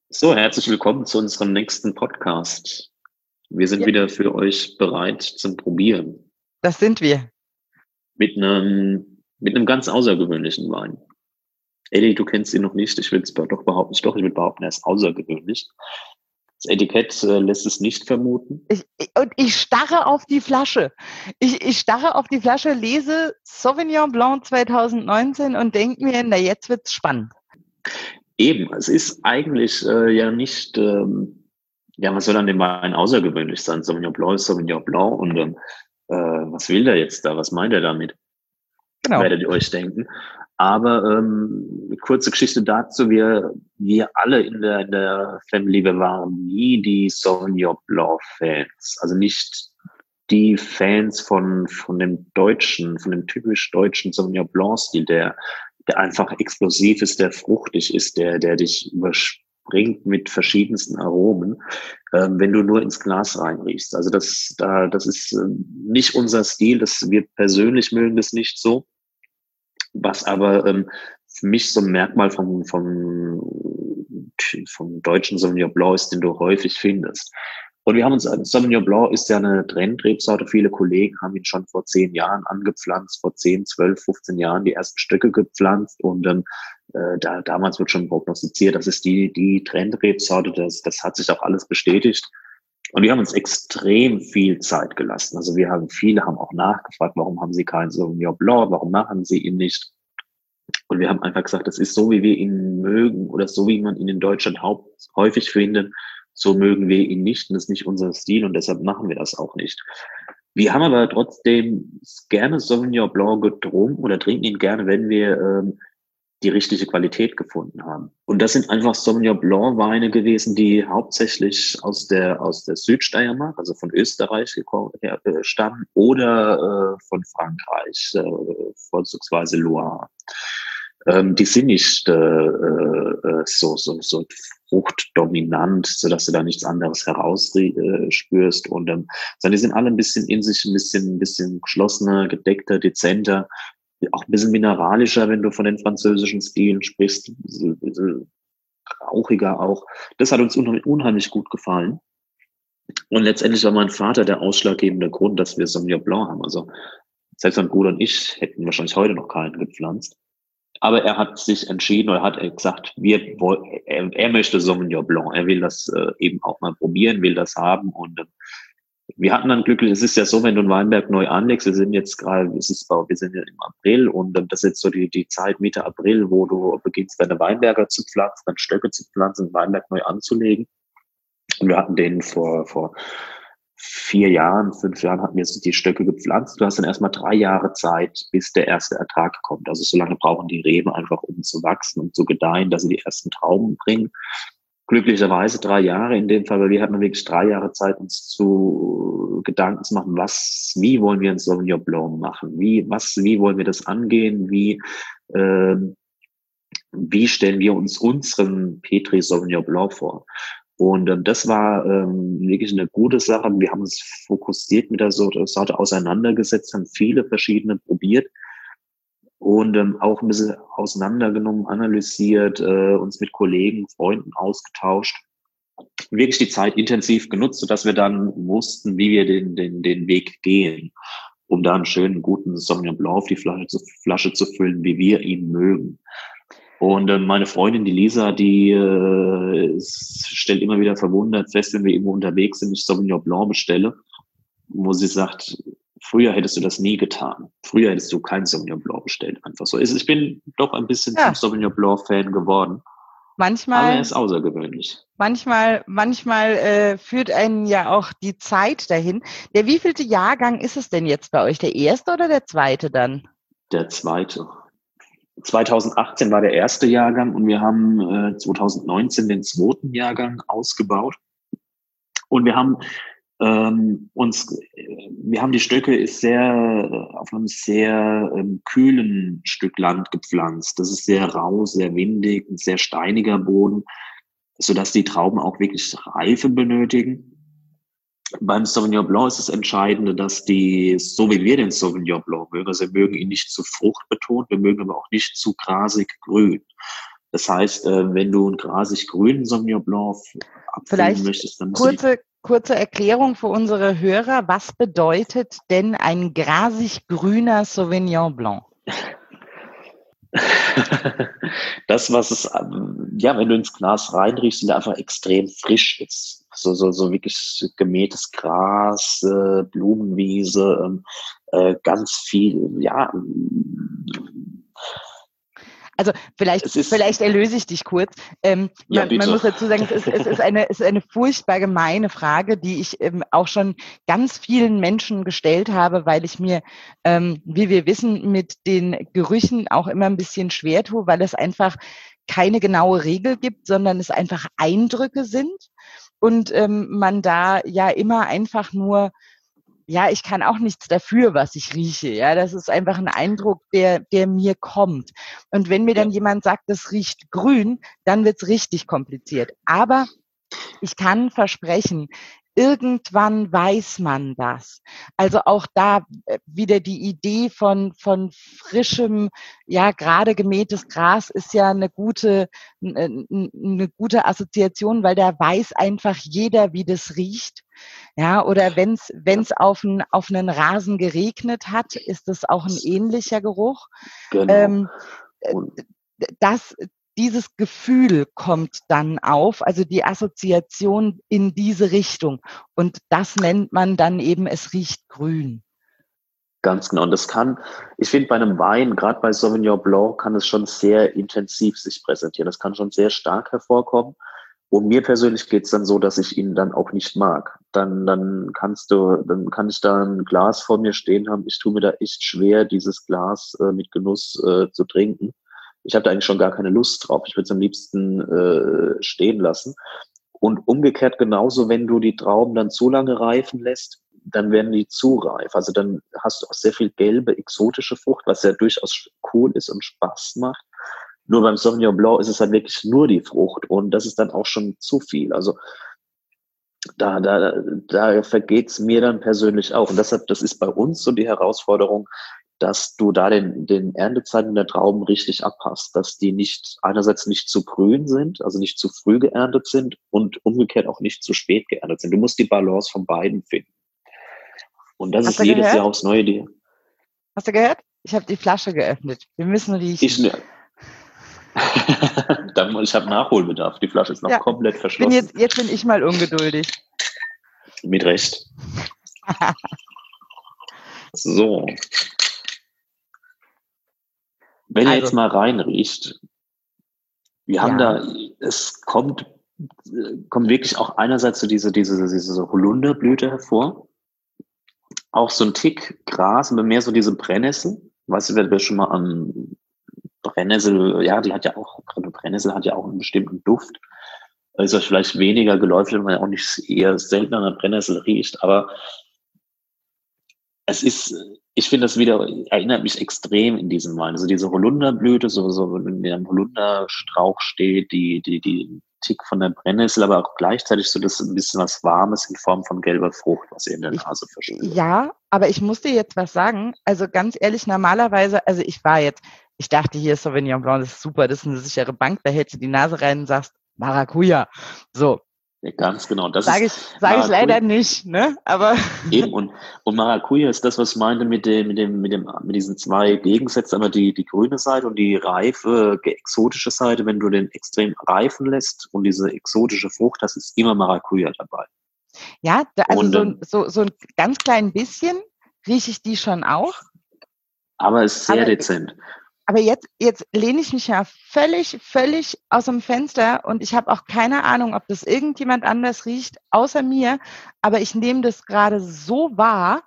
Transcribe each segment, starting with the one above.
So, herzlich willkommen zu unserem nächsten Podcast. Wir sind Ja, wieder für euch bereit zum Probieren das sind wir. mit einem ganz außergewöhnlichen Wein. Eddie, du kennst ihn noch nicht. Ich will es doch behaupten, ich will behaupten, er ist außergewöhnlich. Das Etikett lässt es nicht vermuten. Und ich starre auf die Flasche. Ich starre auf die Flasche, lese Sauvignon Blanc 2019 und denke mir, na jetzt wird's spannend. Eben, es ist eigentlich ja nicht, ja, was soll an dem Wein außergewöhnlich sein? Sauvignon Blanc ist Sauvignon Blanc und was will der jetzt da? Was meint er damit? Genau. Werdet ihr euch denken. Aber kurze Geschichte dazu, wir alle in der Family, wir waren nie die Sauvignon Blanc Fans. Also nicht die Fans von dem deutschen, von dem typisch deutschen Sauvignon Blanc Stil, der einfach explosiv ist, der fruchtig ist, der dich überspringt mit verschiedensten Aromen, wenn du nur ins Glas reinriechst. Also das ist nicht unser Stil, wir persönlich mögen das nicht so. Was aber für mich so ein Merkmal vom deutschen Sauvignon Blanc ist, den du häufig findest. Und wir haben uns, Sauvignon Blanc ist ja eine Trendrebsorte. Viele Kollegen haben ihn schon vor 10 Jahren angepflanzt, vor 10, 12, 15 Jahren die ersten Stöcke gepflanzt. Und damals wird schon prognostiziert, das ist die Trendrebsorte. Das hat sich auch alles bestätigt. Und wir haben uns extrem viel Zeit gelassen. Also viele haben auch nachgefragt, warum haben sie keinen Sauvignon Blanc, warum machen sie ihn nicht? Und wir haben einfach gesagt, das ist so, wie wir ihn mögen oder so, wie man ihn in Deutschland häufig findet, so mögen wir ihn nicht und das ist nicht unser Stil und deshalb machen wir das auch nicht. Wir haben aber trotzdem gerne Sauvignon Blanc getrunken oder trinken ihn gerne, wenn wir die richtige Qualität gefunden haben. Und das sind einfach Sauvignon Blanc Weine gewesen, die hauptsächlich aus der Südsteiermark, also von Österreich stammen oder von Frankreich, vorzugsweise Loire. Die sind nicht so fruchtdominant, so dass du da nichts anderes herausspürst sondern die sind alle ein bisschen in sich, ein bisschen geschlossener, gedeckter, dezenter, auch ein bisschen mineralischer, wenn du von den französischen Stilen sprichst, ein bisschen rauchiger auch. Das hat uns unheimlich gut gefallen. Und letztendlich war mein Vater der ausschlaggebende Grund, dass wir Sauvignon Blanc haben. Also selbst mein Bruder und ich hätten wahrscheinlich heute noch keinen gepflanzt. Aber er hat sich entschieden oder hat gesagt, er möchte Sauvignon Blanc. Er will das eben auch mal probieren, will das haben. Und wir hatten dann glücklich, es ist ja so, wenn du einen Weinberg neu anlegst, wir sind ja im April und das ist jetzt so die Zeit Mitte April, wo du beginnst, deine Weinberge zu pflanzen, dann Stöcke zu pflanzen, den Weinberg neu anzulegen. Und wir hatten den vor 4 Jahren, 5 Jahren hatten wir die Stöcke gepflanzt. Du hast dann erstmal 3 Jahre Zeit, bis der erste Ertrag kommt. Also so lange brauchen die Reben einfach, um zu wachsen und zu gedeihen, dass sie die ersten Trauben bringen. Glücklicherweise 3 Jahre in dem Fall, weil wir hatten wirklich 3 Jahre Zeit, uns zu Gedanken zu machen, wie wollen wir ein Sauvignon Blanc machen? Wie wollen wir das angehen? Wie stellen wir uns unseren Petri Sauvignon Blanc vor? Und das war wirklich eine gute Sache. Wir haben uns fokussiert mit der Sorte auseinandergesetzt, haben viele verschiedene probiert und auch ein bisschen auseinandergenommen, analysiert, uns mit Kollegen, Freunden ausgetauscht. Wirklich die Zeit intensiv genutzt, sodass wir dann wussten, wie wir den Weg gehen, um da einen schönen, guten Sauvignon Blanc auf die Flasche zu füllen, wie wir ihn mögen. Und meine Freundin, die Lisa, die stellt immer wieder verwundert fest, wenn wir irgendwo unterwegs sind, ich Sauvignon Blanc bestelle, wo sie sagt, früher hättest du das nie getan. Früher hättest du kein Sauvignon Blanc bestellt. Einfach so. Ich bin doch ein bisschen zum Sauvignon Blanc Fan geworden. Aber er ist außergewöhnlich. Manchmal führt einen ja auch die Zeit dahin. Der wievielte Jahrgang ist es denn jetzt bei euch? Der erste oder der zweite dann? Der zweite. 2018 war der erste Jahrgang und wir haben 2019 den zweiten Jahrgang ausgebaut. Und wir haben die Stöcke auf einem sehr kühlen Stück Land gepflanzt. Das ist sehr rau, sehr windig, ein sehr steiniger Boden, sodass die Trauben auch wirklich Reife benötigen. Beim Sauvignon Blanc ist das Entscheidende, dass so wie wir den Sauvignon Blanc mögen, also wir mögen ihn nicht zu fruchtbetont, wir mögen aber auch nicht zu grasig grün. Das heißt, wenn du einen grasig-grünen Sauvignon Blanc abfüllen möchtest, dann musst du kurze Erklärung für unsere Hörer. Was bedeutet denn ein grasig-grüner Sauvignon Blanc? das, was es, ja, wenn du ins Glas reinriechst, ist einfach extrem frisch ist. So wirklich gemähtes Gras, Blumenwiese, ganz viel, ja. Also vielleicht erlöse ich dich kurz. Man muss dazu sagen, es ist eine furchtbar gemeine Frage, die ich auch schon ganz vielen Menschen gestellt habe, weil ich mir, wie wir wissen, mit den Gerüchen auch immer ein bisschen schwer tue, weil es einfach keine genaue Regel gibt, sondern es einfach Eindrücke sind und man da ja immer einfach nur, ja, ich kann auch nichts dafür, was ich rieche. Ja, das ist einfach ein Eindruck, der mir kommt. Und wenn mir dann jemand sagt, das riecht grün, dann wird's richtig kompliziert. Aber ich kann versprechen, irgendwann weiß man das. Also auch da wieder die Idee von frischem, ja, gerade gemähtes Gras ist ja eine gute Assoziation, weil da weiß einfach jeder, wie das riecht. Ja, oder wenn's auf einen Rasen geregnet hat, ist das auch ein ähnlicher Geruch. Genau. Dieses Gefühl kommt dann auf, also die Assoziation in diese Richtung. Und das nennt man dann eben, es riecht grün. Ganz genau. Und ich finde, bei einem Wein, gerade bei Sauvignon Blanc, kann es schon sehr intensiv sich präsentieren. Das kann schon sehr stark hervorkommen. Und mir persönlich geht's dann so, dass ich ihn dann auch nicht mag. Dann kann ich da ein Glas vor mir stehen haben. Ich tue mir da echt schwer, dieses Glas mit Genuss zu trinken. Ich habe da eigentlich schon gar keine Lust drauf. Ich würde es am liebsten stehen lassen. Und umgekehrt genauso, wenn du die Trauben dann zu lange reifen lässt, dann werden die zu reif. Also dann hast du auch sehr viel gelbe, exotische Frucht, was ja durchaus cool ist und Spaß macht. Nur beim Sauvignon Blanc ist es halt wirklich nur die Frucht und das ist dann auch schon zu viel. Also da vergeht's mir dann persönlich auch. Und deshalb, das ist bei uns so die Herausforderung, dass du da den Erntezeiten der Trauben richtig abpasst, dass die einerseits nicht zu grün sind, also nicht zu früh geerntet sind und umgekehrt auch nicht zu spät geerntet sind. Du musst die Balance von beiden finden. Und das ist jedes Jahr aufs Neue. Hast du gehört? Ich habe die Flasche geöffnet. Wir müssen riechen. Ich habe Nachholbedarf. Die Flasche ist noch komplett verschlossen. Jetzt bin ich mal ungeduldig. Mit Recht. So. Wenn ihr jetzt mal reinriecht, wir haben es kommt wirklich auch einerseits so diese Holunderblüte hervor. Auch so ein Tick Gras, aber mehr so diese Brennnessel. Weißt du, wer schon mal an Brennnessel, ja, Brennnessel hat ja auch einen bestimmten Duft. Ist euch vielleicht weniger geläufig, wenn man ja auch nicht eher seltener an Brennnessel riecht, aber ich finde das erinnert mich extrem in diesem Wein. Also diese Holunderblüte, so wenn der am Holunderstrauch steht, die Tick von der Brennnessel, aber auch gleichzeitig so das ein bisschen was Warmes in Form von gelber Frucht, was ihr in der Nase verspürt. Ja, aber ich muss dir jetzt was sagen. Also ganz ehrlich, normalerweise, also ich dachte hier, Sauvignon Blanc, das ist super, das ist eine sichere Bank, da hältst du die Nase rein und sagst, Maracuja. So. Ja, ganz genau. Das sage ich leider nicht, ne? Aber eben, und Maracuja ist das, was ich meinte mit diesen zwei Gegensätzen, aber die grüne Seite und die reife, exotische Seite. Wenn du den extrem reifen lässt und diese exotische Frucht hast, ist immer Maracuja dabei. Ja, also so ein ganz klein bisschen rieche ich die schon auch. Aber es ist sehr dezent. Aber jetzt lehne ich mich ja völlig aus dem Fenster und ich habe auch keine Ahnung, ob das irgendjemand anders riecht, außer mir. Aber ich nehme das gerade so wahr.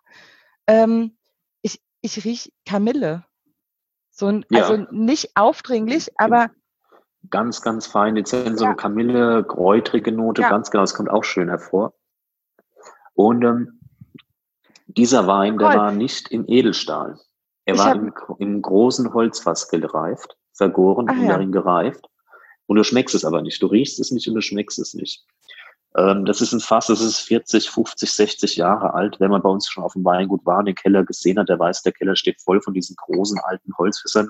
Ich rieche Kamille. Also nicht aufdringlich, aber ganz, ganz fein, dezent, so eine Kamille, kräutrige Note, ganz genau, das kommt auch schön hervor. Und dieser Wein, der war nicht in Edelstahl. Er war im großen Holzfass gereift, vergoren und darin gereift. Und du schmeckst es aber nicht. Du riechst es nicht und du schmeckst es nicht. Das ist ein Fass, das ist 40, 50, 60 Jahre alt. Wenn man bei uns schon auf dem Weingut war und den Keller gesehen hat, der weiß, der Keller steht voll von diesen großen alten Holzfässern.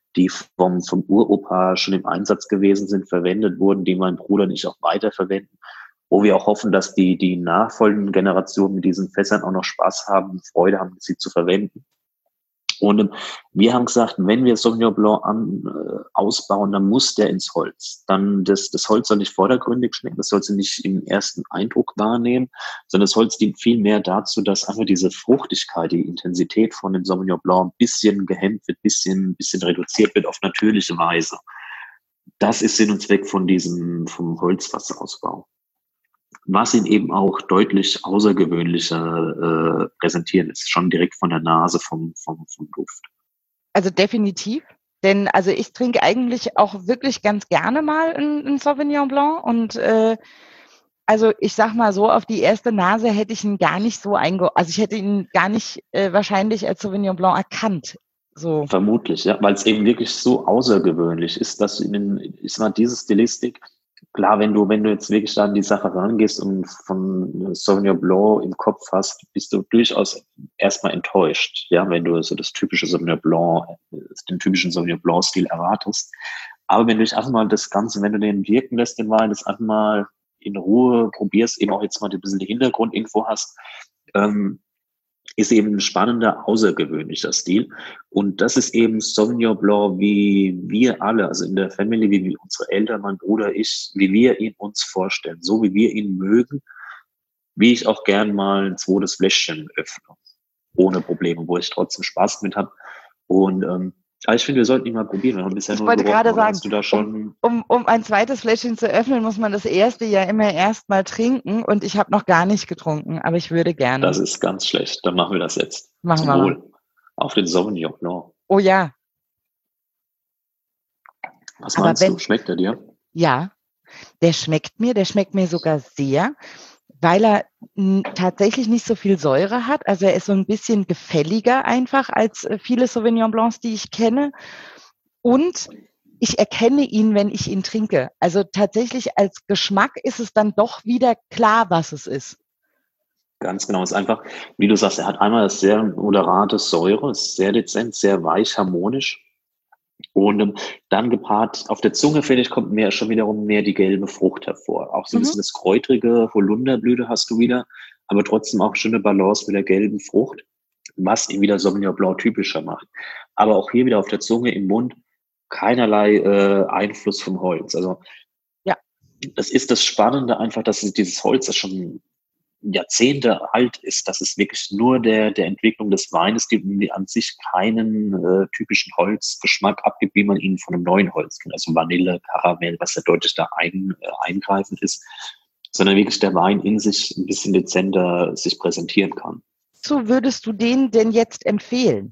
die vom Uropa schon im Einsatz gewesen sind, verwendet wurden, die mein Bruder und ich auch weiterverwenden, wo wir auch hoffen, dass die nachfolgenden Generationen mit diesen Fässern auch noch Spaß haben, Freude haben, sie zu verwenden. Und wir haben gesagt, wenn wir Sauvignon Blanc ausbauen, dann muss der ins Holz. Dann das Holz soll nicht vordergründig schmecken, das soll sie nicht im ersten Eindruck wahrnehmen, sondern das Holz dient viel mehr dazu, dass einfach diese Fruchtigkeit, die Intensität von dem Sauvignon Blanc ein bisschen gehemmt wird, bisschen reduziert wird auf natürliche Weise. Das ist Sinn und Zweck vom Holzfasserausbau. Was ihn eben auch deutlich außergewöhnlicher präsentieren lässt, schon direkt von der Nase, vom Duft. Also definitiv, denn also ich trinke eigentlich auch wirklich ganz gerne mal ein Sauvignon Blanc und also ich sag mal so, auf die erste Nase hätte ich ihn gar nicht so also ich hätte ihn gar nicht wahrscheinlich als Sauvignon Blanc erkannt. So. Vermutlich, ja, weil es eben wirklich so außergewöhnlich ist, dass diese Stilistik, klar, wenn du jetzt wirklich da an die Sache rangehst und von Sauvignon Blanc im Kopf hast, bist du durchaus erstmal enttäuscht, ja, wenn du so den typischen Sauvignon Blanc-Stil erwartest. Aber wenn du dich einfach mal das Ganze, wenn du den wirken lässt, den Wein, das einfach mal in Ruhe probierst, eben auch jetzt mal ein bisschen die Hintergrundinfo hast, ist eben ein spannender, außergewöhnlicher Stil. Und das ist eben Sauvignon Blanc, wie wir alle, also in der Family, wie unsere Eltern, mein Bruder, ich, wie wir ihn uns vorstellen, so wie wir ihn mögen, wie ich auch gern mal ein zweites Fläschchen öffne. Ohne Probleme, wo ich trotzdem Spaß mit habe. Und aber ich finde, wir sollten ihn mal probieren. Wir haben bisher ich wollte gerade sagen, du da schon um ein zweites Fläschchen zu öffnen, muss man das erste ja immer erst mal trinken. Und ich habe noch gar nicht getrunken, aber ich würde gerne. Das ist ganz schlecht. Dann machen wir das jetzt. Machen wir mal. Auf den Sauvignon Blanc. Oh ja. Was meinst du? Schmeckt er dir? Ja, der schmeckt mir sogar sehr, weil er tatsächlich nicht so viel Säure hat. Also er ist so ein bisschen gefälliger einfach als viele Sauvignon Blancs, die ich kenne. Und ich erkenne ihn, wenn ich ihn trinke. Also tatsächlich als Geschmack ist es dann doch wieder klar, was es ist. Ganz genau. Es ist einfach, wie du sagst, er hat einmal das sehr moderate Säure, ist sehr dezent, sehr weich, harmonisch. Und dann gepaart, auf der Zunge, finde ich, kommt schon wiederum mehr die gelbe Frucht hervor. Auch so ein bisschen das kräutrige Holunderblüte hast du wieder, aber trotzdem auch schöne Balance mit der gelben Frucht, was ihn wieder Sauvignon Blanc typischer macht. Aber auch hier wieder auf der Zunge, im Mund, keinerlei Einfluss vom Holz. Also ja, das ist das Spannende einfach, dass dieses Holz, das schon Jahrzehnte alt ist, dass es wirklich nur der Entwicklung des Weines gibt und die an sich keinen typischen Holzgeschmack abgibt, wie man ihn von einem neuen Holz kennt, also Vanille, Karamell, was ja deutlich da eingreifend ist, sondern wirklich der Wein in sich ein bisschen dezenter sich präsentieren kann. So würdest du den denn jetzt empfehlen?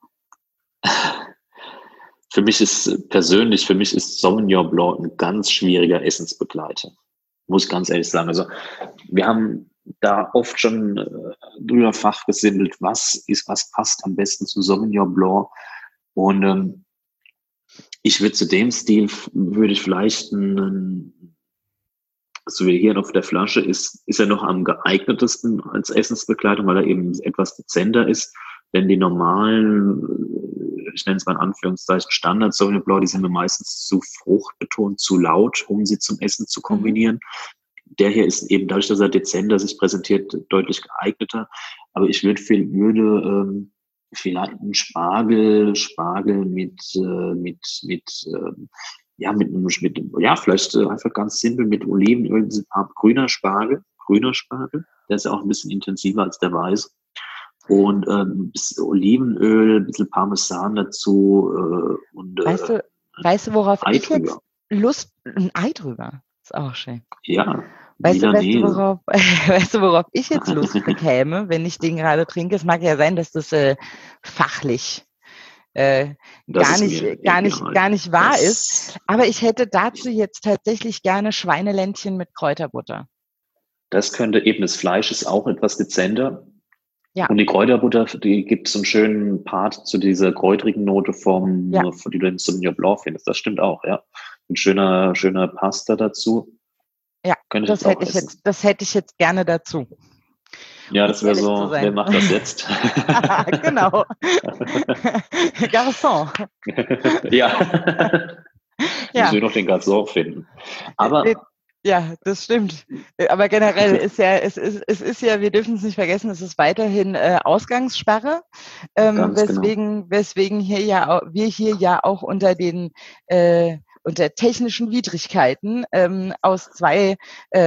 Für mich ist Sauvignon Blanc ein ganz schwieriger Essensbegleiter. Muss ich ganz ehrlich sagen. Also wir haben da oft schon drüber fachgesimpelt, was passt am besten zu Sauvignon Blanc. Und ich würde zu dem Stil, würde ich vielleicht so wie hier auf der Flasche ist er noch am geeignetesten als Essensbegleitung, weil er eben etwas dezenter ist. Denn die normalen, ich nenne es mal in Anführungszeichen Standard Sauvignon Blanc, die sind mir meistens zu fruchtbetont, zu laut, um sie zum Essen zu kombinieren. Der hier ist eben dadurch, dass er dezenter sich präsentiert, deutlich geeigneter. Aber ich würde vielleicht einen Spargel mit vielleicht einfach ganz simpel mit Olivenöl, grüner Spargel. Der ist ja auch ein bisschen intensiver als der weiße. Und ein bisschen Olivenöl, ein bisschen Parmesan dazu. Weißt du, worauf ich jetzt ein Ei drüber. Ist auch schön. Ja. Weißt du, worauf ich jetzt Lust bekäme, wenn ich den gerade trinke? Es mag ja sein, dass das fachlich gar nicht wahr ist. Aber ich hätte dazu jetzt tatsächlich gerne Schweineländchen mit Kräuterbutter. Das könnte eben, das Fleisch ist auch etwas dezenter. Ja. Und die Kräuterbutter, die gibt so einen schönen Part zu dieser kräutrigen Note die du im Sauvignon Blanc findest. Das stimmt auch, ja. Ein schöner Pasta dazu. Ja, das hätte ich jetzt gerne dazu. Ja, das wäre so, wer macht das jetzt? Genau. Garçon. Ja. Müssen wir noch den Garçon finden. Aber ja, das stimmt. Aber generell ist ja, es ist ja, wir dürfen es nicht vergessen, es ist weiterhin Ausgangssperre, weswegen wir hier ja auch unter den unter technischen Widrigkeiten aus zwei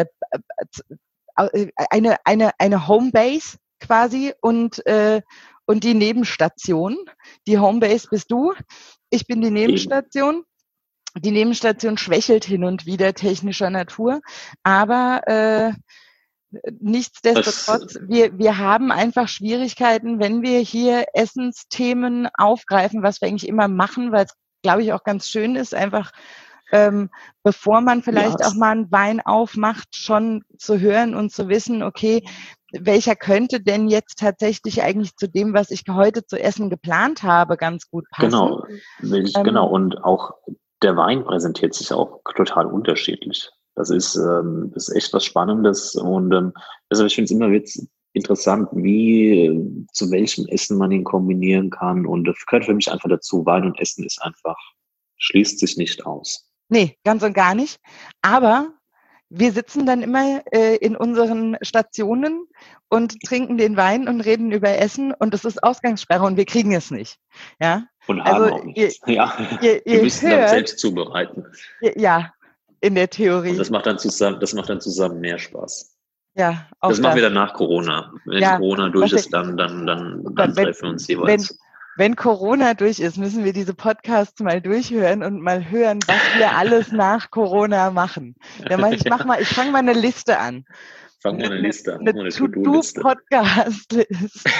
eine Homebase quasi und die Nebenstation. Die Homebase bist du, ich bin die Nebenstation. Die Nebenstation schwächelt hin und wieder technischer Natur, aber nichtsdestotrotz, wir haben einfach Schwierigkeiten, wenn wir hier Essensthemen aufgreifen, was wir eigentlich immer machen, weil es, glaube ich, auch ganz schön ist, einfach bevor man vielleicht auch mal einen Wein aufmacht, schon zu hören und zu wissen, okay, welcher könnte denn jetzt tatsächlich eigentlich zu dem, was ich heute zu essen geplant habe, ganz gut passen. Genau. Und auch der Wein präsentiert sich auch total unterschiedlich. Das ist echt was Spannendes und also ich finde es immer interessant, zu welchem Essen man ihn kombinieren kann und das gehört für mich einfach dazu. Wein und Essen ist einfach, schließt sich nicht aus. Nee, ganz und gar nicht. Aber wir sitzen dann immer in unseren Stationen und trinken den Wein und reden über Essen und es ist Ausgangssperre und wir kriegen es nicht. Ja. Und haben auch nichts. Wir müssen dann selbst zubereiten. Ja, in der Theorie. Und das macht dann zusammen mehr Spaß. Ja, auch das machen wir dann nach Corona. Wenn Corona durch ist, dann treffen wir uns jeweils. Wenn Corona durch ist, müssen wir diese Podcasts mal durchhören und mal hören, was wir alles nach Corona machen. Ich fange mal eine Liste an. Fang mal eine Liste an. Eine To-Do-Podcast-Liste.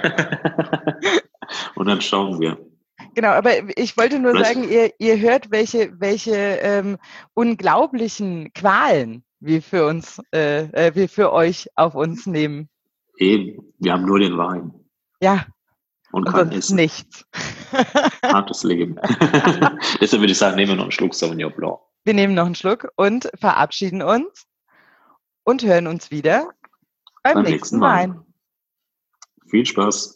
Und dann schauen wir. Genau, aber ich wollte nur sagen, ihr hört, welche unglaublichen Qualen wir für euch auf uns nehmen. Eben, wir haben nur den Wein. Ja. Und kein Essen. Nichts. Hartes Leben. Deshalb würde ich sagen, nehmen wir noch einen Schluck Sauvignon Blanc. Wir nehmen noch einen Schluck und verabschieden uns und hören uns wieder beim nächsten Wein. Viel Spaß.